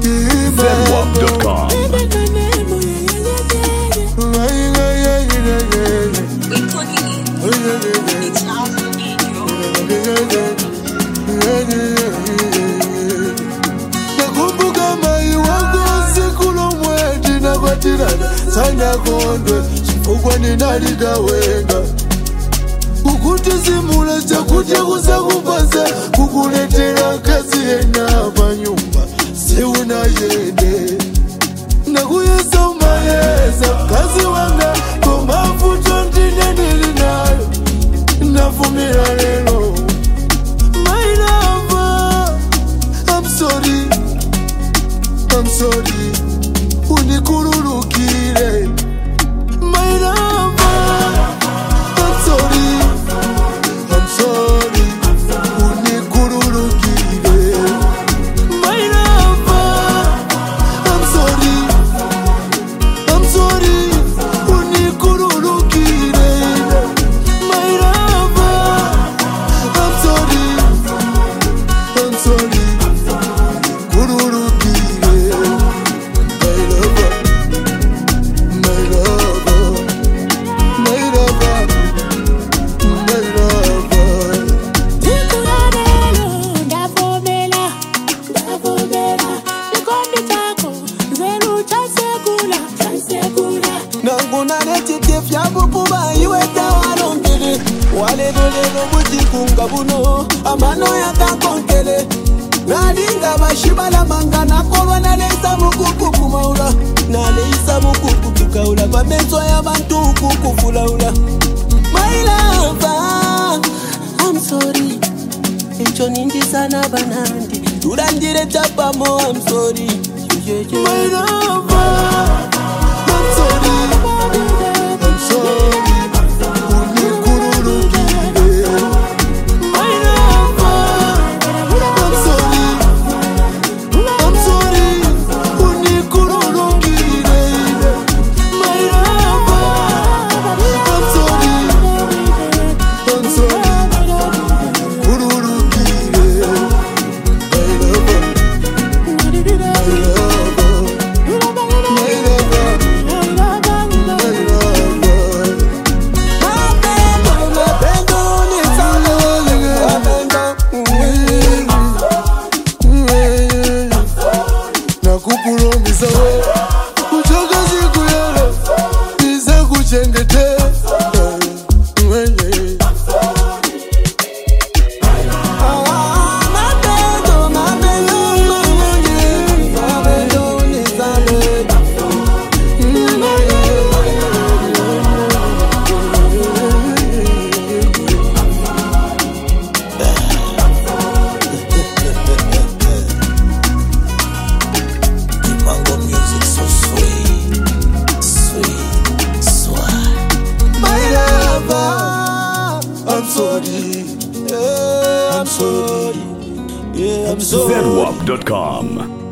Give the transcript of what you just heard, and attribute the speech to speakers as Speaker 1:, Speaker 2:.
Speaker 1: ZWAP.com.
Speaker 2: Nakumbuka mai wangu siku lomweti na kwatirana sana kondwe chifukwa ninaligawenga kukutizimula chakudya kusakupasa kukuletera kazi yena panyumba siuna yende nakuyesa umayeza kazi wanga komafuto ndine nilinayo nafumira lelo. My lover, I'm sorry unikururukire. My lover, I'm sorry unikururukire. My lover, I'm sorry unikururukire. My lover, I'm sorry kururukire. My lover, my lover.
Speaker 3: Buno amano yakakonkele nalinga bashibala mangana kolwana leza mukuku maula naleza mukuku tukaula bamezo y'abantu kukufulaula. My lover, I'm sorry echo nindi sana banandi tulandire tapamo. I'm sorry
Speaker 2: My lover, I'm sorry kukulombisa kuchoka siku yalo nize kuchengete.
Speaker 1: ZWAP.com.